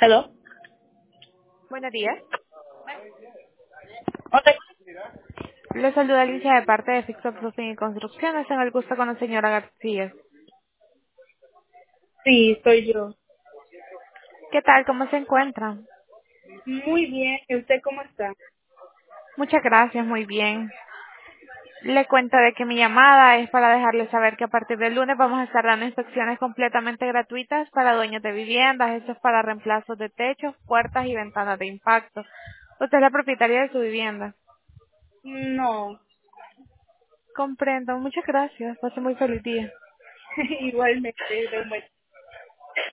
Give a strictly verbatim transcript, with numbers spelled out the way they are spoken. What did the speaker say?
Hello. Buenos días. Hola. Le saluda Alicia de parte de Fixo Roofing y Construcciones. Tengo el gusto con la señora García. Sí, soy yo. ¿Qué tal? ¿Cómo se encuentra? Muy bien. ¿Y usted cómo está? Muchas gracias, muy bien. Le cuento de que mi llamada es para dejarle saber que a partir del lunes vamos a estar dando inspecciones completamente gratuitas para dueños de viviendas. Esto es para reemplazos de techos, puertas y ventanas de impacto. Usted es la propietaria de su vivienda. No. Comprendo. Muchas gracias. Pase muy feliz día. Igualmente. De